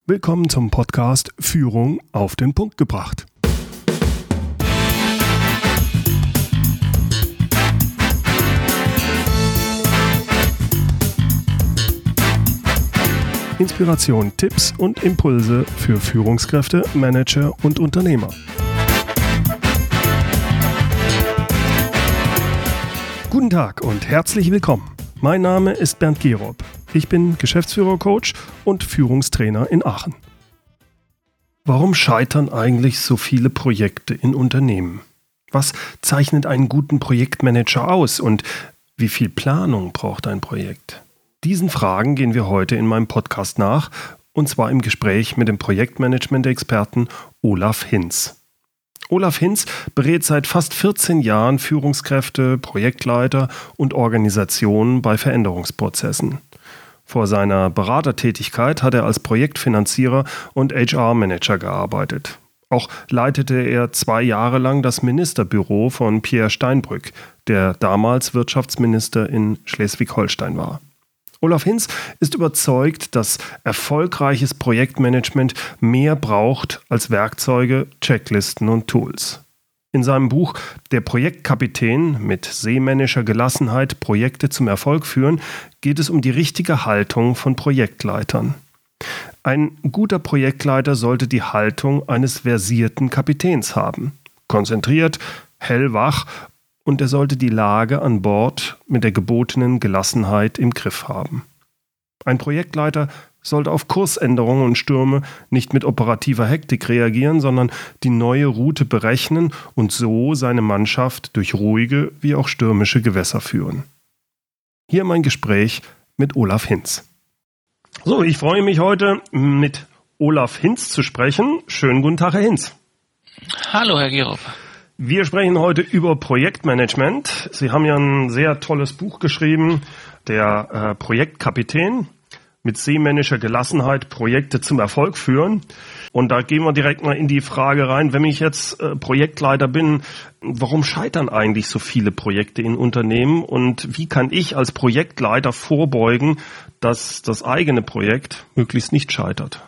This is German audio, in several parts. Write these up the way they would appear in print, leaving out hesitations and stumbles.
Willkommen zum Podcast Führung auf den Punkt gebracht. Inspiration, Tipps und Impulse für Führungskräfte, Manager und Unternehmer. Guten Tag und herzlich willkommen. Mein Name ist Bernd Gerob. Ich bin Geschäftsführer-Coach und Führungstrainer in Aachen. Warum scheitern eigentlich so viele Projekte in Unternehmen? Was zeichnet einen guten Projektmanager aus und wie viel Planung braucht ein Projekt? Diesen Fragen gehen wir heute in meinem Podcast nach, und zwar im Gespräch mit dem Projektmanagement-Experten Olaf Hinz. Olaf Hinz berät seit fast 14 Jahren Führungskräfte, Projektleiter und Organisationen bei Veränderungsprozessen. Vor seiner Beratertätigkeit hat er als Projektfinanzierer und HR-Manager gearbeitet. Auch leitete er 2 Jahre lang das Ministerbüro von Pierre Steinbrück, der damals Wirtschaftsminister in Schleswig-Holstein war. Olaf Hinz ist überzeugt, dass erfolgreiches Projektmanagement mehr braucht als Werkzeuge, Checklisten und Tools. In seinem Buch Der Projektkapitän mit seemännischer Gelassenheit Projekte zum Erfolg führen, geht es um die richtige Haltung von Projektleitern. Ein guter Projektleiter sollte die Haltung eines versierten Kapitäns haben. Konzentriert, hellwach, und er sollte die Lage an Bord mit der gebotenen Gelassenheit im Griff haben. Ein Projektleiter sollte auf Kursänderungen und Stürme nicht mit operativer Hektik reagieren, sondern die neue Route berechnen und so seine Mannschaft durch ruhige wie auch stürmische Gewässer führen. Hier mein Gespräch mit Olaf Hinz. So, ich freue mich heute mit Olaf Hinz zu sprechen. Schönen guten Tag, Herr Hinz. Hallo, Herr Gerob. Wir sprechen heute über Projektmanagement. Sie haben ja ein sehr tolles Buch geschrieben, der Projektkapitän mit seemännischer Gelassenheit Projekte zum Erfolg führen. Und da gehen wir direkt mal in die Frage rein, wenn ich jetzt Projektleiter bin, warum scheitern eigentlich so viele Projekte in Unternehmen und wie kann ich als Projektleiter vorbeugen, dass das eigene Projekt möglichst nicht scheitert?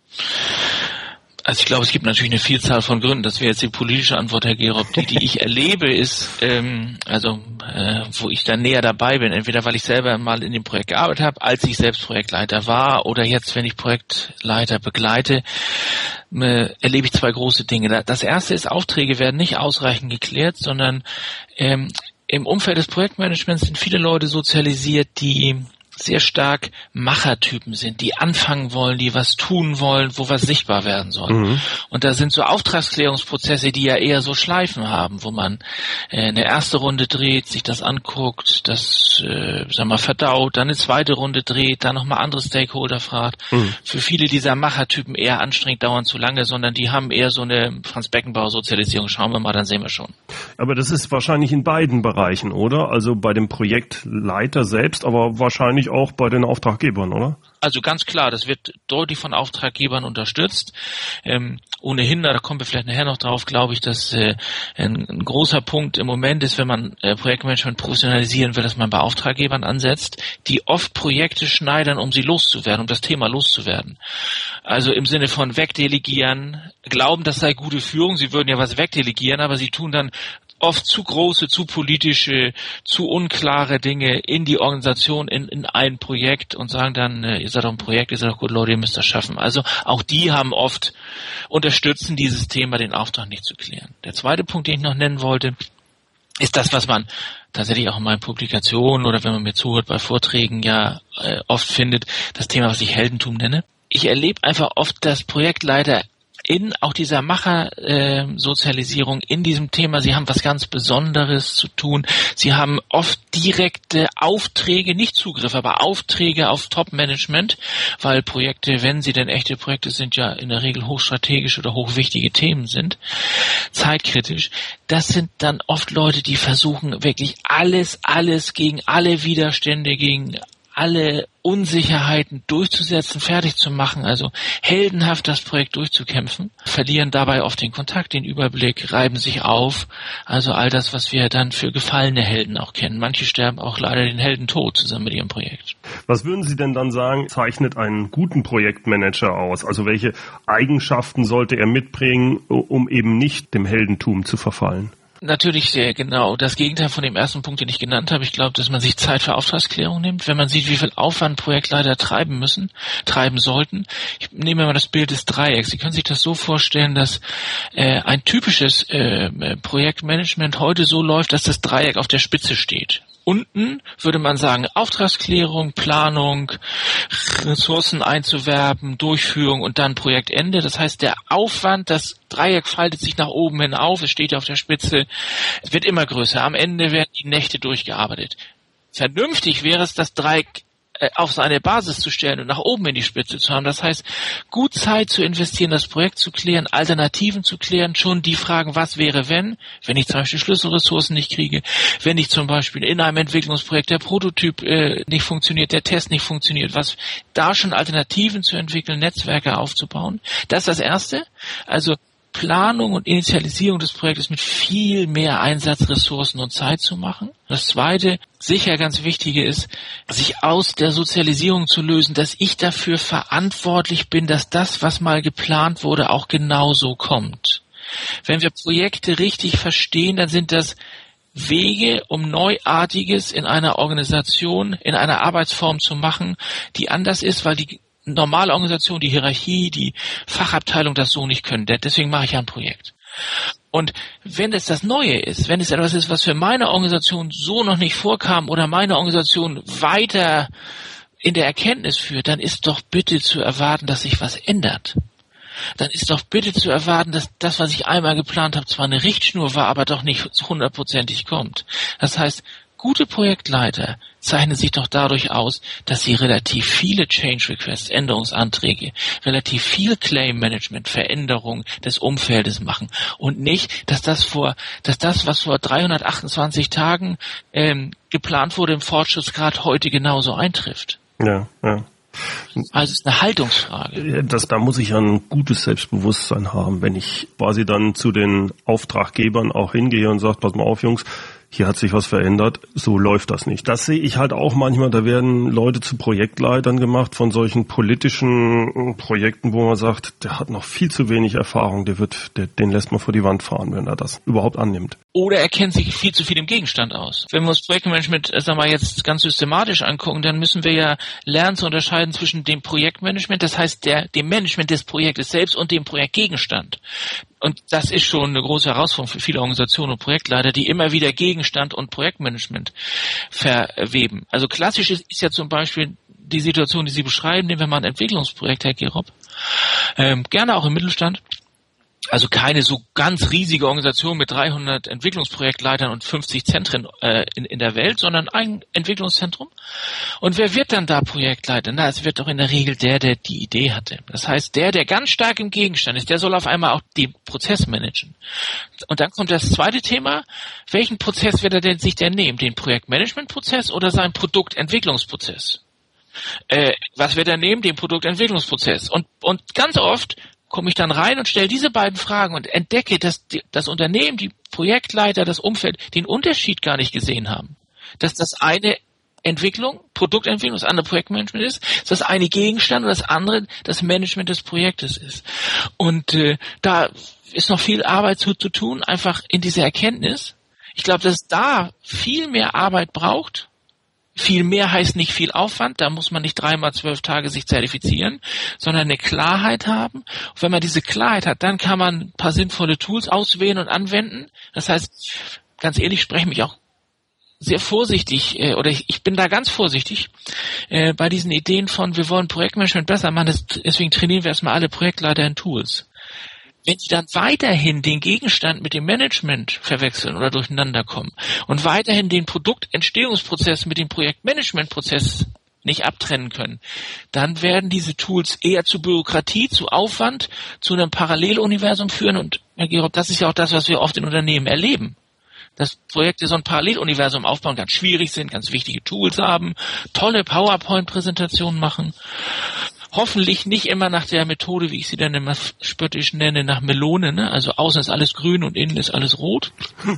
Also ich glaube, es gibt natürlich eine Vielzahl von Gründen. Das wäre jetzt die politische Antwort, Herr Gerob. Die ich erlebe, ist, wo ich dann näher dabei bin, entweder weil ich selber mal in dem Projekt gearbeitet habe, als ich selbst Projektleiter war, oder jetzt, wenn ich Projektleiter begleite, erlebe ich 2 große Dinge. Das erste ist, Aufträge werden nicht ausreichend geklärt, sondern im Umfeld des Projektmanagements sind viele Leute sozialisiert, die sehr stark Machertypen sind, die anfangen wollen, die was tun wollen, wo was sichtbar werden soll. Mhm. Und da sind so Auftragsklärungsprozesse, die ja eher so Schleifen haben, wo man eine erste Runde dreht, sich das anguckt, das verdaut, dann eine zweite Runde dreht, dann nochmal andere Stakeholder fragt. Mhm. Für viele dieser Machertypen eher anstrengend, dauern zu lange, sondern die haben eher so eine Franz-Beckenbauer-Sozialisierung. Schauen wir mal, dann sehen wir schon. Aber das ist wahrscheinlich in beiden Bereichen, oder? Also bei dem Projektleiter selbst, aber wahrscheinlich auch bei den Auftraggebern, oder? Also ganz klar, das wird deutlich von Auftraggebern unterstützt. Ohnehin, da kommen wir vielleicht nachher noch drauf, glaube ich, dass ein großer Punkt im Moment ist, wenn man Projektmanagement professionalisieren will, dass man bei Auftraggebern ansetzt, die oft Projekte schneidern, um sie loszuwerden, um das Thema loszuwerden. Also im Sinne von wegdelegieren, glauben, das sei gute Führung, sie würden ja was wegdelegieren, aber sie tun dann oft zu große, zu politische, zu unklare Dinge in die Organisation, in ein Projekt und sagen dann, ihr seid doch ein Projekt, ihr seid doch gut, Leute, ihr müsst das schaffen. Also auch die haben oft, unterstützen dieses Thema, den Auftrag nicht zu klären. Der zweite Punkt, den ich noch nennen wollte, ist das, was man tatsächlich auch in meinen Publikationen oder wenn man mir zuhört bei Vorträgen oft findet, das Thema, was ich Heldentum nenne. Ich erlebe einfach oft, dass Projektleiter in auch dieser Macher-Sozialisierung in diesem Thema, sie haben was ganz Besonderes zu tun. Sie haben oft direkte Aufträge, nicht Zugriff, aber Aufträge auf Top-Management, weil Projekte, wenn sie denn echte Projekte sind, ja in der Regel hochstrategisch oder hochwichtige Themen sind, zeitkritisch. Das sind dann oft Leute, die versuchen wirklich alles gegen alle Widerstände, gegen alle Unsicherheiten durchzusetzen, fertig zu machen, also heldenhaft das Projekt durchzukämpfen, verlieren dabei oft den Kontakt, den Überblick, reiben sich auf, also all das, was wir dann für gefallene Helden auch kennen. Manche sterben auch leider den Heldentod zusammen mit ihrem Projekt. Was würden Sie denn dann sagen, zeichnet einen guten Projektmanager aus? Also welche Eigenschaften sollte er mitbringen, um eben nicht dem Heldentum zu verfallen? Natürlich sehr genau. Das Gegenteil von dem ersten Punkt, den ich genannt habe. Ich glaube, dass man sich Zeit für Auftragsklärung nimmt, wenn man sieht, wie viel Aufwand Projektleiter treiben sollten. Ich nehme mal das Bild des Dreiecks. Sie können sich das so vorstellen, dass ein typisches Projektmanagement heute so läuft, dass das Dreieck auf der Spitze steht. Unten würde man sagen Auftragsklärung, Planung, Ressourcen einzuwerben, Durchführung und dann Projektende. Das heißt, der Aufwand, das Dreieck faltet sich nach oben hin auf, es steht auf der Spitze, es wird immer größer. Am Ende werden die Nächte durchgearbeitet. Vernünftig wäre es, das Dreieck auf seine Basis zu stellen und nach oben in die Spitze zu haben. Das heißt, gut Zeit zu investieren, das Projekt zu klären, Alternativen zu klären, schon die Fragen, was wäre, wenn ich zum Beispiel Schlüsselressourcen nicht kriege, wenn ich zum Beispiel in einem Entwicklungsprojekt der Prototyp nicht funktioniert, der Test nicht funktioniert, was da schon Alternativen zu entwickeln, Netzwerke aufzubauen. Das ist das Erste. Also Planung und Initialisierung des Projektes mit viel mehr Einsatz, Ressourcen und Zeit zu machen. Das Zweite, sicher ganz Wichtige ist, sich aus der Sozialisierung zu lösen, dass ich dafür verantwortlich bin, dass das, was mal geplant wurde, auch genauso kommt. Wenn wir Projekte richtig verstehen, dann sind das Wege, um Neuartiges in einer Organisation, in einer Arbeitsform zu machen, die anders ist, weil die normale Organisation, die Hierarchie, die Fachabteilung das so nicht können. Deswegen mache ich ja ein Projekt. Und wenn es das Neue ist, wenn es etwas ist, was für meine Organisation so noch nicht vorkam oder meine Organisation weiter in der Erkenntnis führt, dann ist doch bitte zu erwarten, dass sich was ändert. Dann ist doch bitte zu erwarten, dass das, was ich einmal geplant habe, zwar eine Richtschnur war, aber doch nicht 100%ig kommt. Das heißt, gute Projektleiter zeichnen sich doch dadurch aus, dass sie relativ viele Change Requests, Änderungsanträge, relativ viel Claim Management, Veränderung des Umfeldes machen und nicht, dass das, was vor 328 Tagen geplant wurde im Fortschrittsgrad, heute genauso eintrifft. Ja. Also es ist eine Haltungsfrage. Da muss ich ein gutes Selbstbewusstsein haben, wenn ich quasi dann zu den Auftraggebern auch hingehe und sage, pass mal auf, Jungs, hier hat sich was verändert, so läuft das nicht. Das sehe ich halt auch manchmal, da werden Leute zu Projektleitern gemacht von solchen politischen Projekten, wo man sagt, der hat noch viel zu wenig Erfahrung, den lässt man vor die Wand fahren, wenn er das überhaupt annimmt. Oder er kennt sich viel zu viel im Gegenstand aus. Wenn wir uns Projektmanagement, jetzt ganz systematisch angucken, dann müssen wir ja lernen zu unterscheiden zwischen dem Projektmanagement, das heißt dem Management des Projektes selbst und dem Projektgegenstand. Und das ist schon eine große Herausforderung für viele Organisationen und Projektleiter, die immer wieder Gegenstand und Projektmanagement verweben. Also klassisch ist ja zum Beispiel die Situation, die Sie beschreiben, nehmen wir mal ein Entwicklungsprojekt, Herr Gerob, gerne auch im Mittelstand. Also keine so ganz riesige Organisation mit 300 Entwicklungsprojektleitern und 50 Zentren in der Welt, sondern ein Entwicklungszentrum. Und wer wird dann da Projektleiter? Na, es wird doch in der Regel der die Idee hatte. Das heißt, der ganz stark im Gegenstand ist, der soll auf einmal auch den Prozess managen. Und dann kommt das zweite Thema. Welchen Prozess wird er sich denn nehmen? Den Projektmanagementprozess oder seinen Produktentwicklungsprozess? Was wird er nehmen? Den Produktentwicklungsprozess. Und ganz oft komme ich dann rein und stelle diese beiden Fragen und entdecke, dass das Unternehmen, die Projektleiter, das Umfeld den Unterschied gar nicht gesehen haben. Dass das eine Entwicklung, Produktentwicklung, das andere Projektmanagement ist, dass das eine Gegenstand und das andere das Management des Projektes ist. Und da ist noch viel Arbeit zu tun, einfach in dieser Erkenntnis. Ich glaube, dass es da viel mehr Arbeit braucht. Viel mehr heißt nicht viel Aufwand, da muss man nicht 3x 12 Tage sich zertifizieren, sondern eine Klarheit haben. Und wenn man diese Klarheit hat, dann kann man ein paar sinnvolle Tools auswählen und anwenden. Das heißt, ganz ehrlich, spreche mich auch sehr vorsichtig, ich bin da ganz vorsichtig bei diesen Ideen von, wir wollen Projektmanagement besser machen, deswegen trainieren wir erstmal alle Projektleiter in Tools. Wenn die dann weiterhin den Gegenstand mit dem Management verwechseln oder durcheinander kommen und weiterhin den Produktentstehungsprozess mit dem Projektmanagementprozess nicht abtrennen können, dann werden diese Tools eher zu Bürokratie, zu Aufwand, zu einem Paralleluniversum führen. Und Herr Gerob, das ist ja auch das, was wir oft in Unternehmen erleben. dass Projekte so ein Paralleluniversum aufbauen, ganz schwierig sind, ganz wichtige Tools haben, tolle PowerPoint-Präsentationen machen. Hoffentlich nicht immer nach der Methode, wie ich sie dann immer spöttisch nenne, nach Melone, ne? Also außen ist alles grün und innen ist alles rot.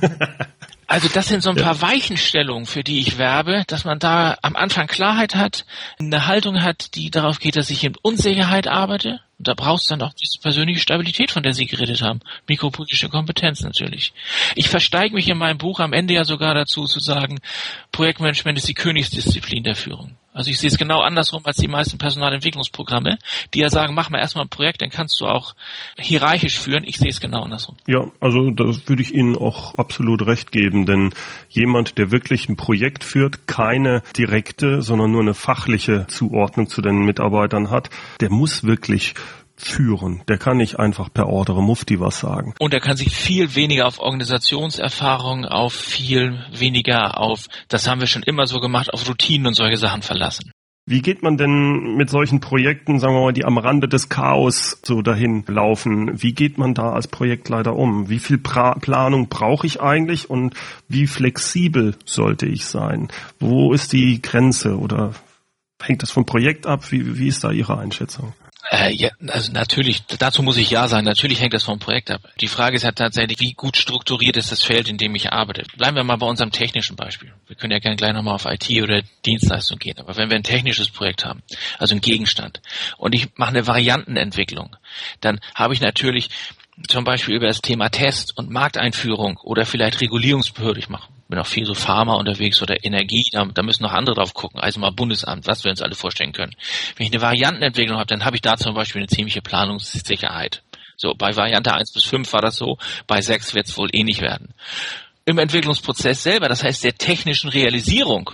Also das sind so ein paar Weichenstellungen, für die ich werbe, dass man da am Anfang Klarheit hat, eine Haltung hat, die darauf geht, dass ich in Unsicherheit arbeite. Und da brauchst du dann auch diese persönliche Stabilität, von der Sie geredet haben. Mikropolitische Kompetenz natürlich. Ich versteige mich in meinem Buch am Ende ja sogar dazu zu sagen, Projektmanagement ist die Königsdisziplin der Führung. Also ich sehe es genau andersrum als die meisten Personalentwicklungsprogramme, die ja sagen, mach mal erstmal ein Projekt, dann kannst du auch hierarchisch führen. Ich sehe es genau andersrum. Ja, also da würde ich Ihnen auch absolut recht geben, denn jemand, der wirklich ein Projekt führt, keine direkte, sondern nur eine fachliche Zuordnung zu den Mitarbeitern hat, der muss wirklich führen. Der kann nicht einfach per Ordre Mufti was sagen. Und er kann sich viel weniger auf Organisationserfahrung, auf viel weniger auf, das haben wir schon immer so gemacht, auf Routinen und solche Sachen verlassen. Wie geht man denn mit solchen Projekten, sagen wir mal, die am Rande des Chaos so dahin laufen, wie geht man da als Projektleiter um? Wie viel Planung brauche ich eigentlich und wie flexibel sollte ich sein? Wo ist die Grenze oder hängt das vom Projekt ab? Wie ist da Ihre Einschätzung? Ja, also natürlich, dazu muss ich ja sagen, natürlich hängt das vom Projekt ab. Die Frage ist ja tatsächlich, wie gut strukturiert ist das Feld, in dem ich arbeite. Bleiben wir mal bei unserem technischen Beispiel. Wir können ja gerne gleich nochmal auf IT oder Dienstleistung gehen. Aber wenn wir ein technisches Projekt haben, also ein Gegenstand, und ich mache eine Variantenentwicklung, dann habe ich natürlich zum Beispiel über das Thema Test und Markteinführung oder vielleicht Regulierungsbehörde, ich bin auch viel so Pharma unterwegs oder Energie, da müssen noch andere drauf gucken, also mal Bundesamt, was wir uns alle vorstellen können. Wenn ich eine Variantenentwicklung habe, dann habe ich da zum Beispiel eine ziemliche Planungssicherheit. So, bei Variante 1 bis 5 war das so, bei 6 wird es wohl ähnlich werden. Im Entwicklungsprozess selber, das heißt der technischen Realisierung,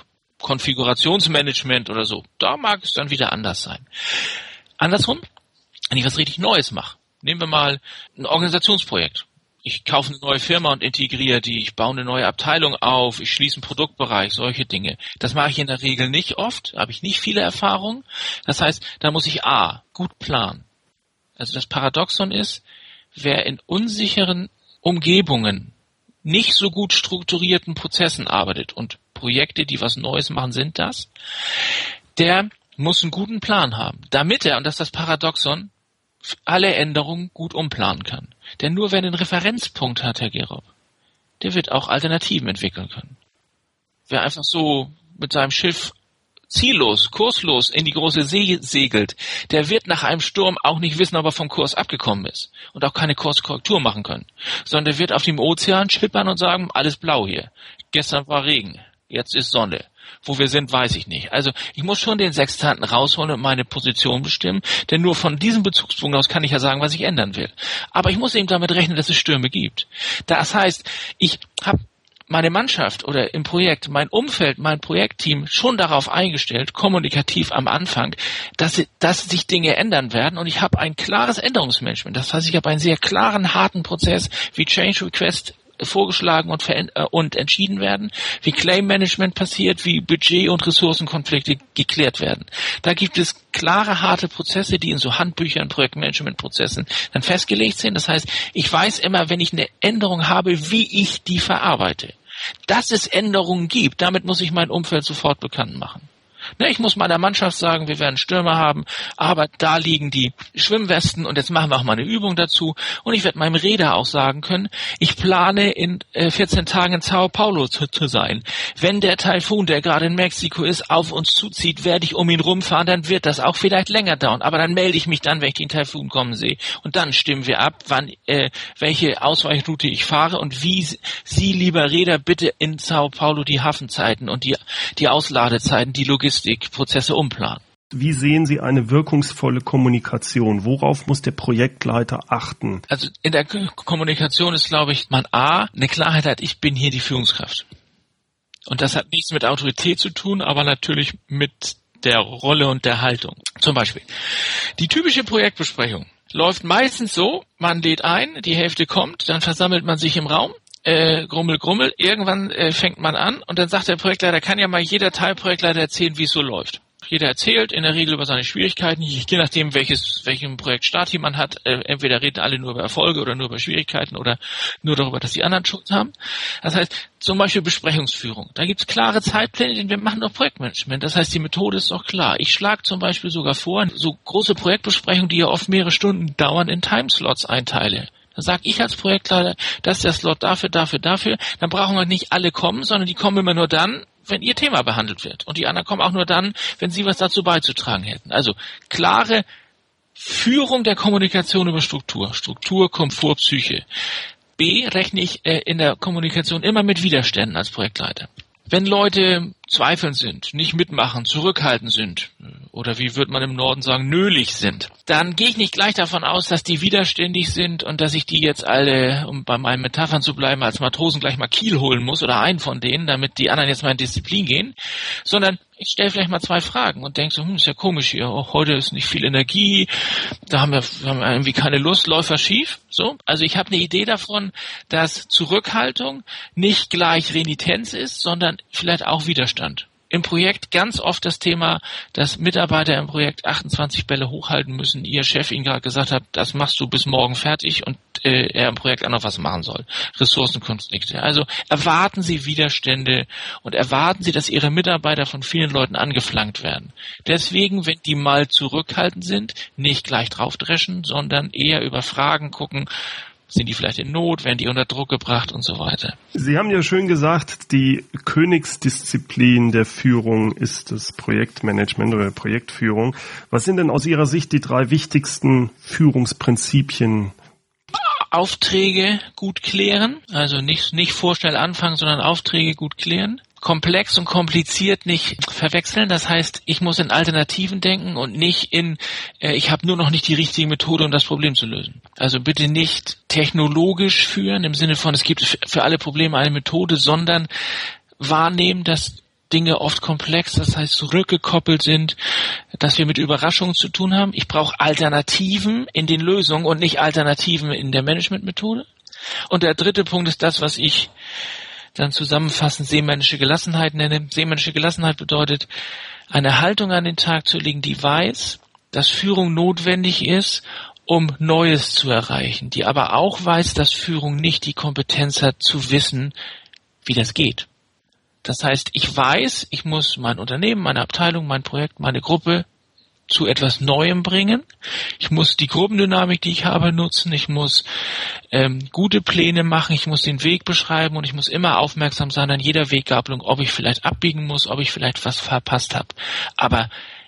Konfigurationsmanagement oder so, da mag es dann wieder anders sein. Andersrum, wenn ich was richtig Neues mache, nehmen wir mal ein Organisationsprojekt. Ich kaufe eine neue Firma und integriere die, ich baue eine neue Abteilung auf, ich schließe einen Produktbereich, solche Dinge. Das mache ich in der Regel nicht oft, habe ich nicht viele Erfahrungen. Das heißt, da muss ich gut planen. Also das Paradoxon ist, wer in unsicheren Umgebungen nicht so gut strukturierten Prozessen arbeitet und Projekte, die was Neues machen, sind das, der muss einen guten Plan haben, damit er, und das ist das Paradoxon, alle Änderungen gut umplanen kann. Denn nur wer einen Referenzpunkt hat, Herr Gerob, der wird auch Alternativen entwickeln können. Wer einfach so mit seinem Schiff ziellos, kurslos in die große See segelt, der wird nach einem Sturm auch nicht wissen, ob er vom Kurs abgekommen ist und auch keine Kurskorrektur machen können, sondern der wird auf dem Ozean schippern und sagen, alles blau hier. Gestern war Regen, jetzt ist Sonne. Wo wir sind, weiß ich nicht. Also ich muss schon den Sextanten rausholen und meine Position bestimmen, denn nur von diesem Bezugspunkt aus kann ich ja sagen, was ich ändern will. Aber ich muss eben damit rechnen, dass es Stürme gibt. Das heißt, ich habe meine Mannschaft oder im Projekt, mein Umfeld, mein Projektteam schon darauf eingestellt, kommunikativ am Anfang, dass sich Dinge ändern werden und ich habe ein klares Änderungsmanagement. Das heißt, ich habe einen sehr klaren, harten Prozess, wie Change Request vorgeschlagen und entschieden werden, wie Claim Management passiert, wie Budget- und Ressourcenkonflikte geklärt werden. Da gibt es klare, harte Prozesse, die in so Handbüchern, Projektmanagement-Prozessen dann festgelegt sind. Das heißt, ich weiß immer, wenn ich eine Änderung habe, wie ich die verarbeite. Dass es Änderungen gibt, damit muss ich mein Umfeld sofort bekannt machen. Ich muss meiner Mannschaft sagen, wir werden Stürme haben, aber da liegen die Schwimmwesten und jetzt machen wir auch mal eine Übung dazu. Und ich werde meinem Räder auch sagen können, ich plane in 14 Tagen in Sao Paulo zu sein. Wenn der Taifun, der gerade in Mexiko ist, auf uns zuzieht, werde ich um ihn rumfahren, dann wird das auch vielleicht länger dauern. Aber dann melde ich mich dann, wenn ich den Taifun kommen sehe. Und dann stimmen wir ab, welche Ausweichroute ich fahre und wie Sie, lieber Räder, bitte in Sao Paulo die Hafenzeiten und die Ausladezeiten, die Logistikprozesse umplanen. Wie sehen Sie eine wirkungsvolle Kommunikation? Worauf muss der Projektleiter achten? Also in der Kommunikation ist, glaube ich, man eine Klarheit hat, ich bin hier die Führungskraft. Und das hat nichts mit Autorität zu tun, aber natürlich mit der Rolle und der Haltung. Zum Beispiel, die typische Projektbesprechung läuft meistens so, man lädt ein, die Hälfte kommt, dann versammelt man sich im Raum, Grummel, Grummel, irgendwann fängt man an und dann sagt der Projektleiter, kann ja mal jeder Teilprojektleiter erzählen, wie es so läuft. Jeder erzählt in der Regel über seine Schwierigkeiten, je nachdem, welchen Projektstart man hat. Entweder reden alle nur über Erfolge oder nur über Schwierigkeiten oder nur darüber, dass die anderen Schuld haben. Das heißt, zum Beispiel Besprechungsführung. Da gibt es klare Zeitpläne, denn wir machen doch Projektmanagement. Das heißt, die Methode ist doch klar. Ich schlage zum Beispiel sogar vor, so große Projektbesprechungen, die ja oft mehrere Stunden dauern, in Timeslots einteile. Dann sage ich als Projektleiter, das ist der Slot dafür. Dann brauchen wir nicht alle kommen, sondern die kommen immer nur dann, wenn ihr Thema behandelt wird. Und die anderen kommen auch nur dann, wenn sie was dazu beizutragen hätten. Also klare Führung der Kommunikation über Struktur. Struktur, Komfort, Psyche. B, rechne ich in der Kommunikation immer mit Widerständen als Projektleiter. Wenn Leute zweifelnd sind, nicht mitmachen, zurückhaltend sind oder wie würde man im Norden sagen, nölig sind, dann gehe ich nicht gleich davon aus, dass die widerständig sind und dass ich die jetzt alle, um bei meinen Metaphern zu bleiben, als Matrosen gleich mal Kiel holen muss oder einen von denen, damit die anderen jetzt mal in Disziplin gehen, sondern ich stelle vielleicht mal 2 Fragen und denke so, ist ja komisch hier, heute ist nicht viel Energie, da haben wir irgendwie keine Lust, läuft was schief. So, also ich habe eine Idee davon, dass Zurückhaltung nicht gleich Renitenz ist, sondern vielleicht auch Widerstand. Im Projekt ganz oft das Thema, dass Mitarbeiter im Projekt 28 Bälle hochhalten müssen, ihr Chef ihnen gerade gesagt hat, das machst du bis morgen fertig und er im Projekt auch noch was machen soll. Ressourcenkonflikte. Also erwarten Sie Widerstände und erwarten Sie, dass Ihre Mitarbeiter von vielen Leuten angeflankt werden. Deswegen, wenn die mal zurückhaltend sind, nicht gleich draufdreschen, sondern eher über Fragen gucken, sind die vielleicht in Not, werden die unter Druck gebracht und so weiter. Sie haben ja schön gesagt, die Königsdisziplin der Führung ist das Projektmanagement oder Projektführung. Was sind denn aus Ihrer Sicht die 3 wichtigsten Führungsprinzipien? Aufträge gut klären, also nicht vorschnell anfangen, sondern Aufträge gut klären. Komplex und kompliziert nicht verwechseln. Das heißt, ich muss in Alternativen denken und nicht ich habe nur noch nicht die richtige Methode, um das Problem zu lösen. Also bitte nicht technologisch führen, im Sinne von, es gibt für alle Probleme eine Methode, sondern wahrnehmen, dass Dinge oft komplex, das heißt zurückgekoppelt sind, dass wir mit Überraschungen zu tun haben. Ich brauche Alternativen in den Lösungen und nicht Alternativen in der Managementmethode. Und der 3. Punkt ist das, was ich dann zusammenfassend seemännische Gelassenheit nenne. Seemännische Gelassenheit bedeutet, eine Haltung an den Tag zu legen, die weiß, dass Führung notwendig ist, um Neues zu erreichen, die aber auch weiß, dass Führung nicht die Kompetenz hat, zu wissen, wie das geht. Das heißt, ich weiß, ich muss mein Unternehmen, meine Abteilung, mein Projekt, meine Gruppe zu etwas Neuem bringen. Ich muss die Gruppendynamik, die ich habe, nutzen. Ich muss gute Pläne machen. Ich muss den Weg beschreiben und ich muss immer aufmerksam sein an jeder Weggabelung, ob ich vielleicht abbiegen muss, ob ich vielleicht was verpasst habe. Aber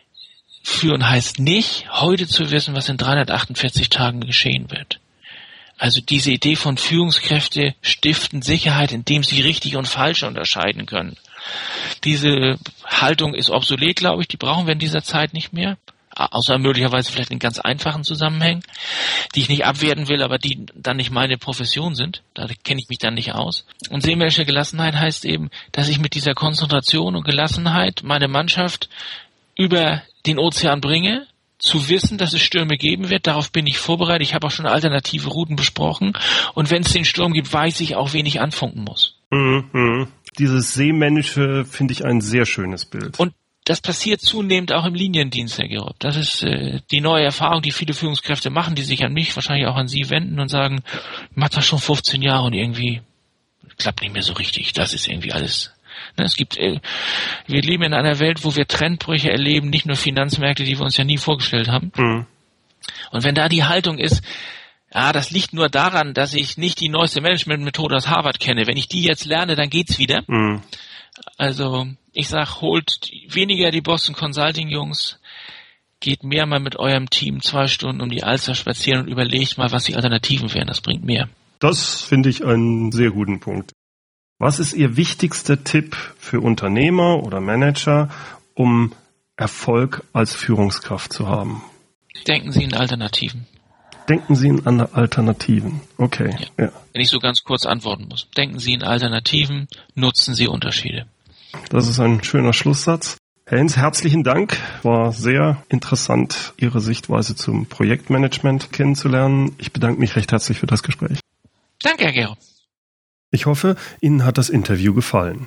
führen heißt nicht, heute zu wissen, was in 348 Tagen geschehen wird. Also diese Idee von Führungskräfte stiften Sicherheit, indem sie richtig und falsch unterscheiden können. Diese Haltung ist obsolet, glaube ich, die brauchen wir in dieser Zeit nicht mehr. Außer möglicherweise vielleicht in ganz einfachen Zusammenhängen, die ich nicht abwerten will, aber die dann nicht meine Profession sind. Da kenne ich mich dann nicht aus. Und seemännische Gelassenheit heißt eben, dass ich mit dieser Konzentration und Gelassenheit meine Mannschaft über den Ozean bringe, zu wissen, dass es Stürme geben wird. Darauf bin ich vorbereitet. Ich habe auch schon alternative Routen besprochen. Und wenn es den Sturm gibt, weiß ich auch, wen ich anfunken muss. Mhm. Dieses Seemännische finde ich ein sehr schönes Bild. Und das passiert zunehmend auch im Liniendienst, Herr Gerob. Das ist die neue Erfahrung, die viele Führungskräfte machen, die sich an mich, wahrscheinlich auch an Sie wenden und sagen, ich mache das schon 15 Jahre und irgendwie klappt nicht mehr so richtig. Das ist irgendwie alles. Wir leben in einer Welt, wo wir Trendbrüche erleben, nicht nur Finanzmärkte, die wir uns ja nie vorgestellt haben. Mhm. Und wenn da die Haltung ist, das liegt nur daran, dass ich nicht die neueste Managementmethode aus Harvard kenne. Wenn ich die jetzt lerne, dann geht's wieder. Mhm. Also ich sag, holt weniger die Boston Consulting Jungs, geht mehr mal mit eurem Team 2 Stunden um die Alster spazieren und überlegt mal, was die Alternativen wären. Das bringt mehr. Das finde ich einen sehr guten Punkt. Was ist Ihr wichtigster Tipp für Unternehmer oder Manager, um Erfolg als Führungskraft zu haben? Denken Sie in Alternativen. Denken Sie in Alternativen. Okay. Ja. Wenn ich so ganz kurz antworten muss. Denken Sie in Alternativen, nutzen Sie Unterschiede. Das ist ein schöner Schlusssatz. Herr Hinz, herzlichen Dank. War sehr interessant, Ihre Sichtweise zum Projektmanagement kennenzulernen. Ich bedanke mich recht herzlich für das Gespräch. Danke, Herr Gerob. Ich hoffe, Ihnen hat das Interview gefallen.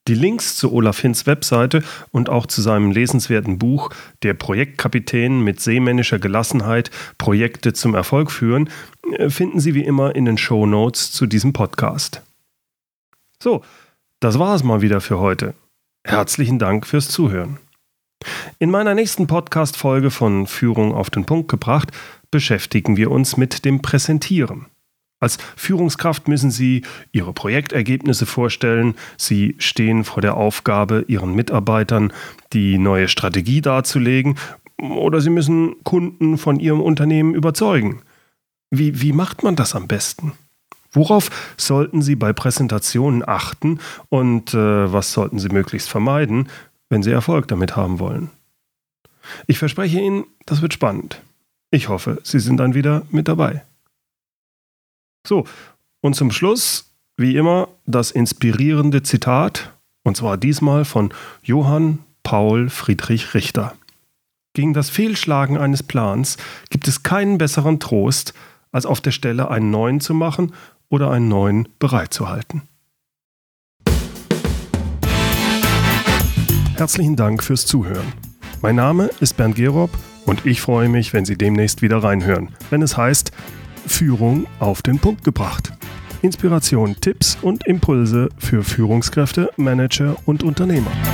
Die Links zu Olaf Hinz' Webseite und auch zu seinem lesenswerten Buch Der Projektkapitän mit seemännischer Gelassenheit Projekte zum Erfolg führen, finden Sie wie immer in den Shownotes zu diesem Podcast. So, das war es mal wieder für heute. Herzlichen Dank fürs Zuhören. In meiner nächsten Podcast-Folge von Führung auf den Punkt gebracht beschäftigen wir uns mit dem Präsentieren. Als Führungskraft müssen Sie Ihre Projektergebnisse vorstellen. Sie stehen vor der Aufgabe, Ihren Mitarbeitern die neue Strategie darzulegen, oder Sie müssen Kunden von Ihrem Unternehmen überzeugen. Wie macht man das am besten? Worauf sollten Sie bei Präsentationen achten und was sollten Sie möglichst vermeiden, wenn Sie Erfolg damit haben wollen? Ich verspreche Ihnen, das wird spannend. Ich hoffe, Sie sind dann wieder mit dabei. So, und zum Schluss, wie immer, das inspirierende Zitat, und zwar diesmal von Johann Paul Friedrich Richter. Gegen das Fehlschlagen eines Plans gibt es keinen besseren Trost, als auf der Stelle einen neuen zu machen oder einen neuen bereitzuhalten. Herzlichen Dank fürs Zuhören. Mein Name ist Bernd Gerob und ich freue mich, wenn Sie demnächst wieder reinhören, wenn es heißt Führung auf den Punkt gebracht. Inspiration, Tipps und Impulse für Führungskräfte, Manager und Unternehmer.